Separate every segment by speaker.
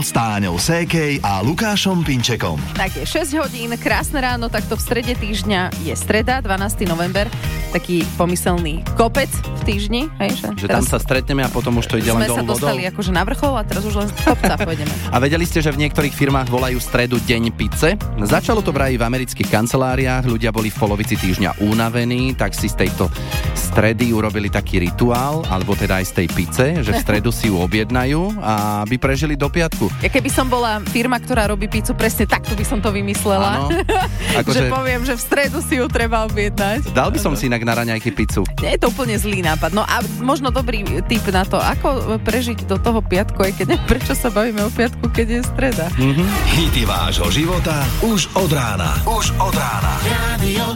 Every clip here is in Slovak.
Speaker 1: s Táňou Sékej a Lukášom Pinčekom.
Speaker 2: Tak je 6 hodín, krásne ráno, takto v strede týždňa je streda, 12. november, taký pomyselný kopec v týždni. Hej,
Speaker 3: že tam sa stretneme a potom už to ide len dolu vodou.
Speaker 2: Sme sa dostali akože na vrchol a teraz už len z kopca pôjdeme.
Speaker 3: A vedeli ste, že v niektorých firmách volajú stredu deň pizze? Začalo to vraj v amerických kanceláriách, ľudia boli v polovici týždňa unavení, tak si z tejto stredy urobili taký rituál, alebo teda aj z tej pice, že v stredu si ju objednajú a by prežili do piatku.
Speaker 2: Ja keby som bola firma, ktorá robí pizzu, presne takto by som to vymyslela.
Speaker 3: Áno.
Speaker 2: Že poviem, že v stredu si ju treba objednať.
Speaker 3: Dal by som si inak na raňajky pizzu.
Speaker 2: Nie je to úplne zlý nápad. No a možno dobrý tip na to, ako prežiť do toho piatku, aj keď prečo sa bavíme o piatku, keď je streda.
Speaker 1: Hity vášho života už od rána. Už od rána. Radio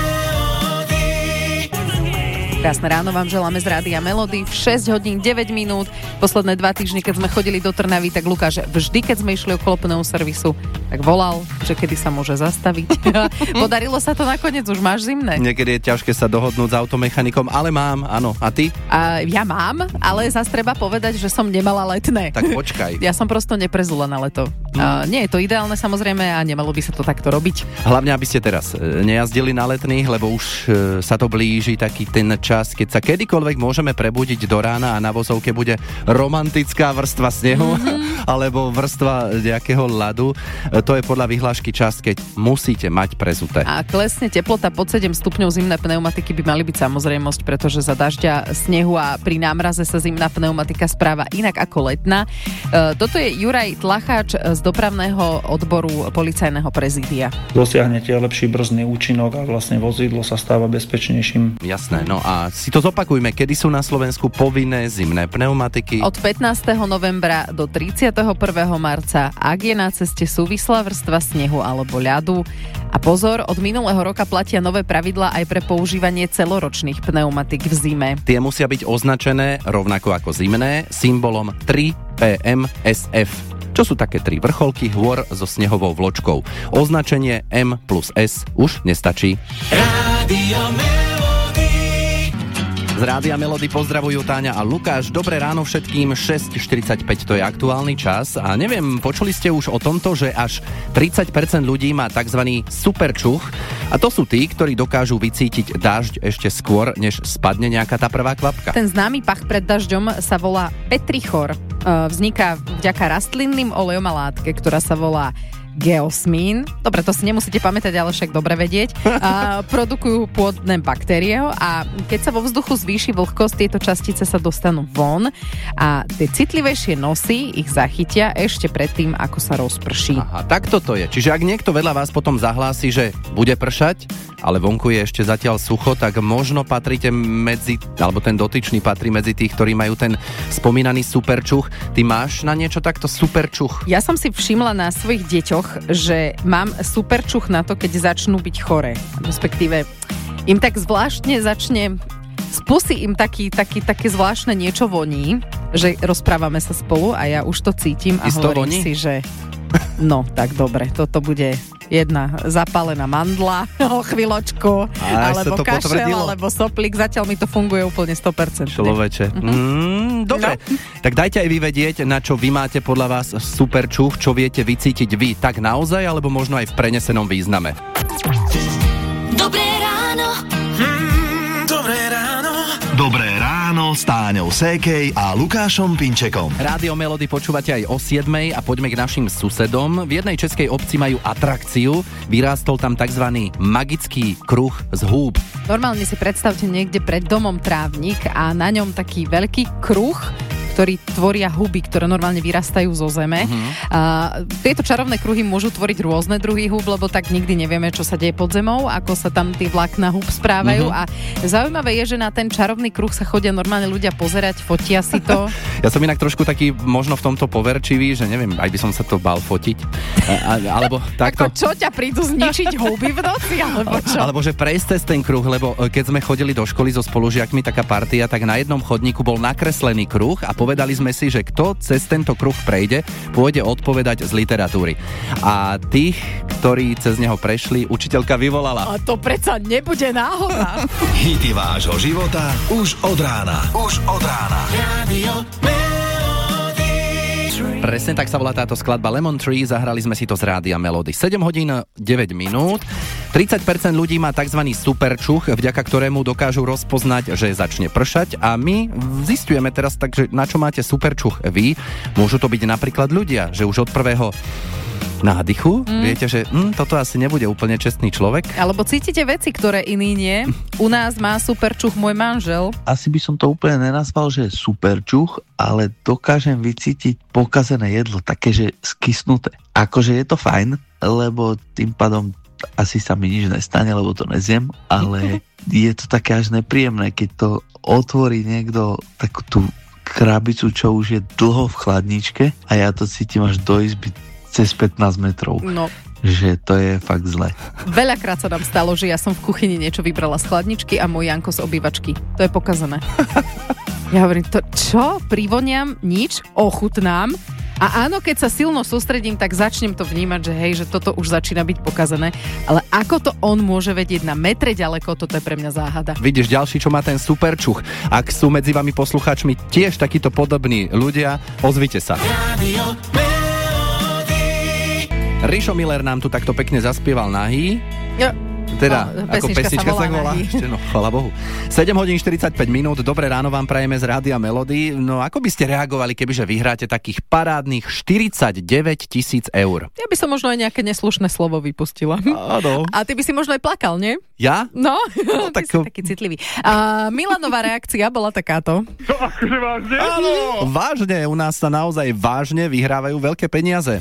Speaker 2: Krásne ráno vám želáme z Rádia Melody. V 6 hodín 9 minút. Posledné 2 týždne, keď sme chodili do Trnavy, tak Lukáš vždy, keď sme išli okolo pneuservisu, tak volal, že kedy sa môže zastaviť. Podarilo sa to nakoniec, už máš zimné.
Speaker 3: Niekedy je ťažké sa dohodnúť s automechanikom, ale mám, áno. A ty?
Speaker 2: Ja mám, ale zase treba povedať, že som nemala letné.
Speaker 3: Tak počkaj.
Speaker 2: Ja som prosto neprezula na leto. Nie je to ideálne samozrejme a nemalo by sa to takto robiť.
Speaker 3: Hlavne, aby ste teraz nejazdili na letných, lebo už sa to blíži taký ten čas, keď sa kedykoľvek môžeme prebudiť do rána a na vozovke bude romantická vrstva snehu alebo vrstva nejakého ľadu. To je podľa vyhlášky čas, keď musíte mať prezuté.
Speaker 2: A klesne teplota pod 7 stupňov, zimné pneumatiky by mali byť samozrejmosť, pretože za dažďa, snehu a pri námraze sa zimná pneumatika správa inak ako letná. Toto je Juraj Tlacháč z dopravného odboru policajného prezídia.
Speaker 4: Dosiahnete lepší brzdný účinok a vlastne vozidlo sa stáva bezpečnejším.
Speaker 3: Jasné, no a si to zopakujme, kedy sú na Slovensku povinné zimné pneumatiky?
Speaker 2: Od 15. novembra do 31. marca, ak je na ceste súvislá vrstva snehu alebo ľadu. A pozor, od minulého roka platia nové pravidlá aj pre používanie celoročných pneumatik v zime.
Speaker 3: Tie musia byť označené rovnako ako zimné symbolom 3PMSF. Čo sú také 3 vrcholky hôr so snehovou vločkou. Označenie M plus S už nestačí. Z Rádia Melody pozdravujú Táňa a Lukáš. Dobré ráno všetkým, 6:45 to je aktuálny čas a neviem, počuli ste už o tomto, že až 30% ľudí má tzv. Superčuch a to sú tí, ktorí dokážu vycítiť dažď ešte skôr, než spadne nejaká tá prvá kvapka.
Speaker 2: Ten známy pach pred dažďom sa volá petrichor. Vzniká vďaka rastlinným olejom a látke, ktorá sa volá geosmín. Dobre, to si nemusíte pamätať, ale však dobre vedieť. Produkujú pôdne baktérie a keď sa vo vzduchu zvýši vlhkosť, tieto častice sa dostanú von a tie citlivejšie nosy ich zachytia ešte predtým, ako sa rozprší.
Speaker 3: Aha, tak toto je. Čiže ak niekto vedľa vás potom zahlási, že bude pršať, ale vonku je ešte zatiaľ sucho, tak možno patríte medzi, alebo ten dotyčný patrí medzi tých, ktorí majú ten spomínaný superčuch. Ty máš na niečo takto superčuch?
Speaker 2: Ja som si všimla na svojich deťoch, že mám superčuch na to, keď začnú byť choré. Respektíve im tak zvláštne začne z pusy im také zvláštne niečo voní, že rozprávame sa spolu a ja už to cítim a hovorím si, že no, tak dobre, toto bude jedna zapálená mandla o chvíľočku, alebo kašel, alebo soplík. Zatiaľ mi to funguje úplne 100%.
Speaker 3: Človeče. Dobre, tak dajte aj vy vedieť, na čo vy máte podľa vás superčuch, čo viete vycítiť vy tak naozaj, alebo možno aj v prenesenom význame.
Speaker 1: Dobré ráno. Dobré ráno. Dobré ráno s Táňou Sékej a Lukášom Pinčekom.
Speaker 3: Rádio Melody počúvate aj o 7:00 a poďme k našim susedom. V jednej českej obci majú atrakciu. Vyrástol tam tzv. Magický kruh z húb. Normálne
Speaker 2: si predstavte niekde pred domom trávnik a na ňom taký veľký kruh, ktorí tvoria huby, ktoré normálne vyrastajú zo zeme. Tieto čarovné kruhy môžu tvoriť rôzne druhy húb, lebo tak nikdy nevieme, čo sa deje pod zemou, ako sa tam tie vlákna húb správajú. A zaujímavé je, že na ten čarovný kruh sa chodia normálne ľudia pozerať, fotia si to.
Speaker 3: Ja som inak trošku taký možno v tomto poverčivý, že neviem, aj by som sa to bal fotiť. Alebo takto.
Speaker 2: Ako čo ťa prídu zničiť huby v noci, alebo čo?
Speaker 3: Alebo že prejsť cez ten kruh, lebo keď sme chodili do školy so spolužiakmi, taká partia, tak na jednom chodníku bol nakreslený kruh a povedali sme si, že kto cez tento kruh prejde, pôjde odpovedať z literatúry. A tých, ktorí cez neho prešli, učiteľka vyvolala.
Speaker 2: A to predsa nebude náhoda.
Speaker 1: Hity vášho života už od rána. Už od rána. Radio
Speaker 3: Presne tak sa volá táto skladba Lemon Tree, zahrali sme si to z Rádia Melody. 7 hodín 9 minút. 30% ľudí má tzv. Superčuch, vďaka ktorému dokážu rozpoznať, že začne pršať, a my zistujeme teraz, takže na čo máte superčuch vy. Môžu to byť napríklad ľudia, že už od prvého nádychu viete, že toto asi nebude úplne čestný človek.
Speaker 2: Alebo cítite veci, ktoré iný nie. U nás má superčuch môj manžel.
Speaker 5: Asi by som to úplne nenazval, že je superčuch, ale dokážem vycítiť pokazené jedlo, také, že skysnuté. Akože je to fajn, lebo tým pádom asi sa mi nič nestane, lebo to nezjem, ale je to také až nepríjemné, keď to otvorí niekto takú tú krabicu, čo už je dlho v chladničke, a ja to cítim až do izby cez 15 metrov.
Speaker 2: No.
Speaker 5: Že to je fakt zle.
Speaker 2: Veľakrát sa nám stalo, že ja som v kuchyni niečo vybrala z chladničky a môj Janko z obývačky. To je pokazané. Ja hovorím, to čo? Privoniam? Nič? Ochutnám? A áno, keď sa silno sústredím, tak začnem to vnímať, že hej, že toto už začína byť pokazané. Ale ako to on môže vedieť na metre ďaleko, toto je pre mňa záhada.
Speaker 3: Vidíš, ďalší, čo má ten superčuch. Ak sú medzi vami poslucháčmi tiež takíto podobní ľudia, ozvite sa. Rišo Miller nám tu takto pekne zaspieval Nahý.
Speaker 2: Jo.
Speaker 3: Teda, ako pesnička sa volá. Ešte, no, chvala Bohu. 7 hodín 45 minút, dobré ráno vám prajeme z Rádia Melody. No, ako by ste reagovali, kebyže vyhráte takých parádnych 49 000 eur?
Speaker 2: Ja by som možno aj nejaké neslušné slovo vypustila.
Speaker 3: Áno.
Speaker 2: A ty by si možno aj plakal, nie?
Speaker 3: Ja?
Speaker 2: No,
Speaker 3: tak...
Speaker 2: ty si taký citlivý. Milanová reakcia bola takáto.
Speaker 6: To akože vážne?
Speaker 3: Áno, vážne, u nás sa naozaj vážne vyhrávajú veľké peniaze.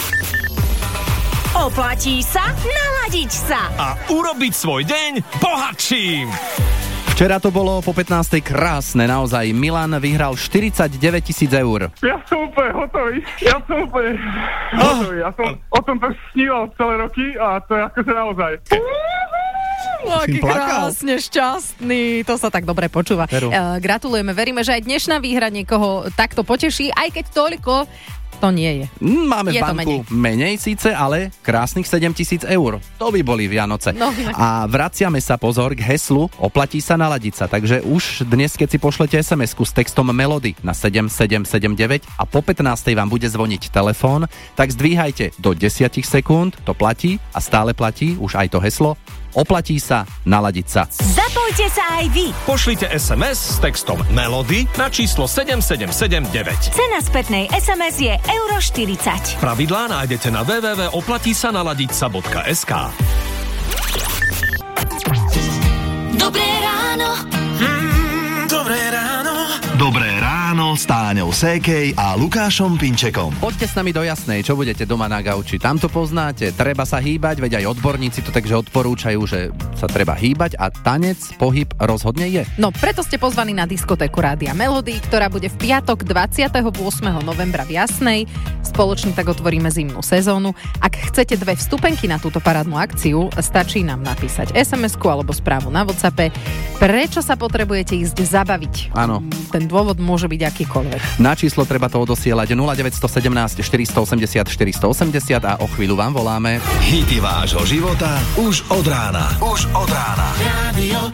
Speaker 7: Oplatí sa naladiť sa
Speaker 1: A urobiť svoj deň bohatším.
Speaker 3: Včera to bolo po 15. krásne, naozaj. Milan vyhral 49 000 eur.
Speaker 6: Ja som úplne hotový. Ja som o tom sníval celé roky a to je akože naozaj.
Speaker 2: Aký krásne šťastný, to sa tak dobre počúva. Gratulujeme, veríme, že aj dnešná výhra niekoho takto poteší, aj keď toľko to nie je.
Speaker 3: Máme v banku menej síce, ale krásnych 7 000 eur. To by boli Vianoce.
Speaker 2: No,
Speaker 3: a vraciame sa, pozor, k heslu Oplatí sa naladiť sa. Takže už dnes, keď si pošlete SMS-ku s textom Melody na 7779 a po 15. vám bude zvoniť telefón, tak zdvíhajte do 10 sekúnd, to platí a stále platí už aj to heslo. Oplatí sa naladiť sa.
Speaker 7: Zapojte sa aj vy.
Speaker 1: Pošlite SMS s textom Melody na číslo 7779.
Speaker 7: Cena spätnej SMS je €40.
Speaker 1: Pravidlá nájdete na www.oplatisa-naladiť-sa.sk.
Speaker 7: Dobré ráno.
Speaker 1: Dobré ráno.
Speaker 8: Dobré ráno s Táňou Sékej a Lukášom Pinčekom.
Speaker 3: Poďte s nami do Jasnej, čo budete doma na gauči. Tam to poznáte, treba sa hýbať, veď aj odborníci to takže odporúčajú, že sa treba hýbať a tanec, pohyb rozhodne je.
Speaker 2: No, preto ste pozvaní na diskotéku Rádia Melody, ktorá bude v piatok 28. novembra v Jasnej. Spoločne tak otvoríme zimnú sezónu. Ak chcete 2 vstupenky na túto parádnu akciu, stačí nám napísať SMS-ku alebo správu na WhatsAppe. Prečo sa potrebujete ísť zabaviť?
Speaker 3: Áno.
Speaker 2: Ten dôvod môže byť akýkoľvek.
Speaker 3: Na číslo treba to odosielať 0917 480 480 a o chvíľu vám voláme.
Speaker 1: Hity vášho života už od rána. Už od rána. Radio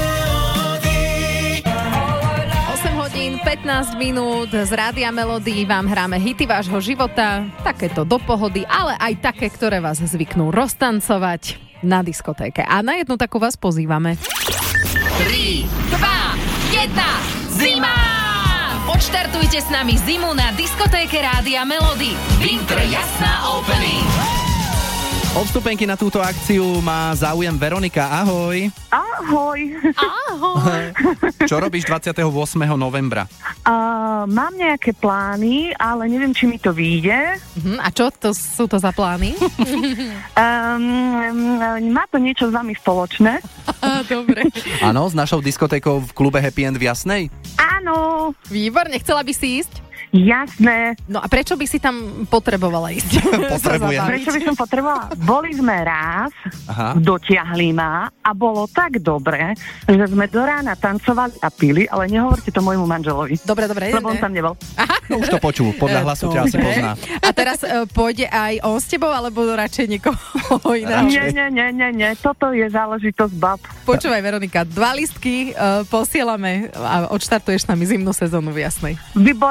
Speaker 2: 8 hodín 15 minút z Rádia Melody vám hráme hity vášho života, takéto do pohody, ale aj také, ktoré vás zvyknú roztancovať na diskotéke. A na jednu takú vás pozývame. 3, 2, 1... Zima! Odštartujte s nami zimu na diskotéke Rádia Melody. Winter Jasná Opening.
Speaker 3: O vstupenky na túto akciu má záujem Veronika. Ahoj.
Speaker 9: Ahoj.
Speaker 2: Ahoj.
Speaker 3: Čo robíš 28. novembra?
Speaker 9: Mám nejaké plány, ale neviem, či mi to vyjde.
Speaker 2: A čo sú to za plány?
Speaker 9: Má to niečo s vami spoločné.
Speaker 2: Dobre.
Speaker 3: Áno, s našou diskotékou v klube Happy End v Jasnej?
Speaker 9: Áno.
Speaker 2: Výborne, chcela by si ísť?
Speaker 9: Jasné.
Speaker 2: No a prečo by si tam potrebovala ísť?
Speaker 3: Potrebujem.
Speaker 9: Prečo by som potrebovala? Boli sme raz, dotiahli ma a bolo tak dobre, že sme do rána tancovali a pili, ale nehovorte to môjmu manželovi.
Speaker 2: Dobre.
Speaker 9: Lebo on tam nebol.
Speaker 2: Aha.
Speaker 3: No, už to počul, podľa hlasu ťa asi pozná.
Speaker 2: A teraz pôjde aj on s tebou, alebo radšej niekoho iného?
Speaker 9: Nie. Toto je záležitosť bab.
Speaker 2: Počúvaj, Veronika, 2 listky posielame a odštartuješ s nami zimnú sezónu v Jasnej.
Speaker 9: Výborne.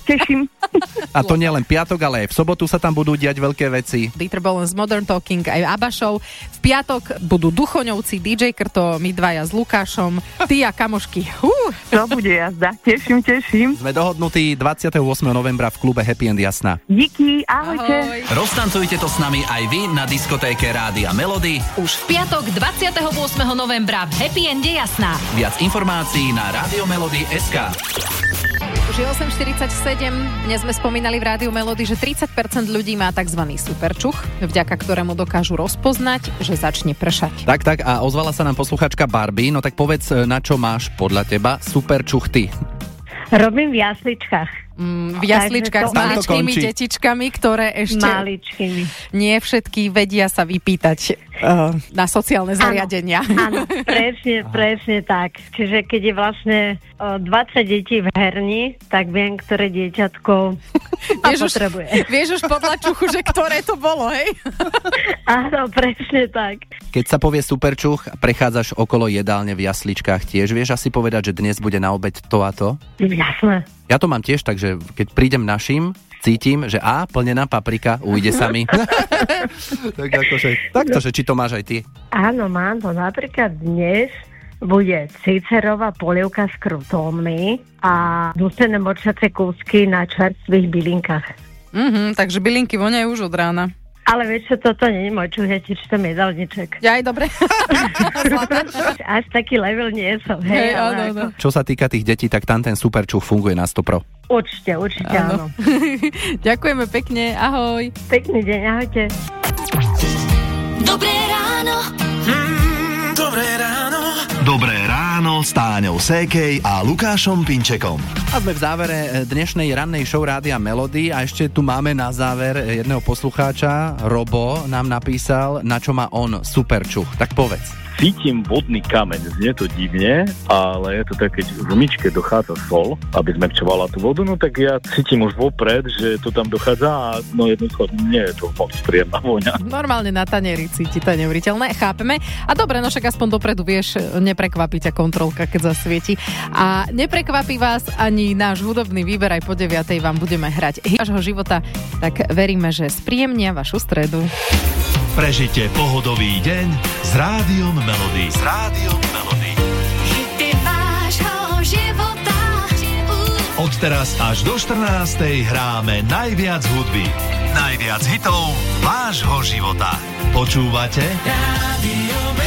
Speaker 9: teším.
Speaker 3: A to nie len piatok, ale aj v sobotu sa tam budú diať veľké veci.
Speaker 2: Dieter Bohlen z Modern Talking, aj ABBA Show. V piatok budú Duchoňovci, DJ Krto, my dvaja s Lukášom, ty a kamošky.
Speaker 9: To bude jazda, teším.
Speaker 3: Sme dohodnutí 28. novembra v klube Happy and Jasná.
Speaker 9: Díky, ahojte.
Speaker 2: Ahoj.
Speaker 1: Roztancujte to s nami aj vy na diskotéke Rádia Melody.
Speaker 7: Už v piatok 28. novembra v Happy Ende Jasná.
Speaker 1: Viac informácií na radiomelody.sk.
Speaker 2: Už je 8.47, dnes sme spomínali v Rádiu Melody, že 30% ľudí má tzv. Superčuch, vďaka ktorému dokážu rozpoznať, že začne pršať.
Speaker 3: Tak, a ozvala sa nám posluchačka Barbie, no tak povedz, na čo máš podľa teba superčuch ty?
Speaker 10: Robím v jasličkách.
Speaker 2: V jasličkách s maličkými detičkami, ktoré ešte nie všetky vedia sa vypýtať na sociálne zariadenia.
Speaker 10: Áno, presne tak. Čiže keď je vlastne 20 detí v herni, tak viem, ktoré dieťatko potrebuje.
Speaker 2: Vieš už podľa čuchu, že ktoré to bolo, hej?
Speaker 10: Áno, presne tak.
Speaker 3: Keď sa povie superčuch, prechádzaš okolo jedálne v jasličkách, tiež vieš asi povedať, že dnes bude na obed to a to?
Speaker 10: Jasné.
Speaker 3: Ja to mám tiež, takže keď prídem našim, cítim, že plnená paprika, ujde sa mi. Tak akože, takto, že či to máš aj ty?
Speaker 10: Áno, mám to. Napríklad dnes bude cicerová polievka s krutónmi a dusené močacie kúsky na čerstvých bylinkách.
Speaker 2: Takže bylinky voňajú už od rána.
Speaker 10: Ale vieš čo, toto nie je môj čuch, ja ti čítam jedálniček.
Speaker 2: Ja aj dobre.
Speaker 10: Až taký level nie som. Hej,
Speaker 2: áno.
Speaker 3: Čo sa týka tých detí, tak tam ten superčuch funguje na 100%.
Speaker 10: Určite, áno.
Speaker 2: Ďakujeme pekne, ahoj.
Speaker 10: Pekný deň, ahojte.
Speaker 7: Dobré ráno.
Speaker 8: Dobré ráno. Dobré ráno s Táňou Sékej a Lukášom Pinčekom.
Speaker 3: A sme v závere dnešnej rannej show Rádia Melody a ešte tu máme na záver jedného poslucháča. Robo nám napísal, na čo má on superčuch. Tak povedz.
Speaker 11: Cítim vodný kameň, znie to divne, ale je to tak, keď v myčke dochádza sol, aby zmäkčovala tú vodu, no tak ja cítim už vopred, že to tam dochádza a no jednoducho nie je to moc príjemná voňa.
Speaker 2: Normálne na tanieri cíti, to je neuveriteľné, chápeme. A dobre, no však aspoň dopredu vieš, neprekvapí ťa kontrolka, keď zasvieti. A neprekvapí vás ani náš hudobný výber, aj po 9:00 vám budeme hrať vášho života, tak veríme, že spríjemnia vašu stredu.
Speaker 8: Prežite pohodový deň s Rádiom Melody. S Rádiom Melody.
Speaker 7: Hity vášho života.
Speaker 8: Od teraz až do 14:00 hráme najviac hudby. Najviac hitov vášho života. Počúvate? Rádio Melody.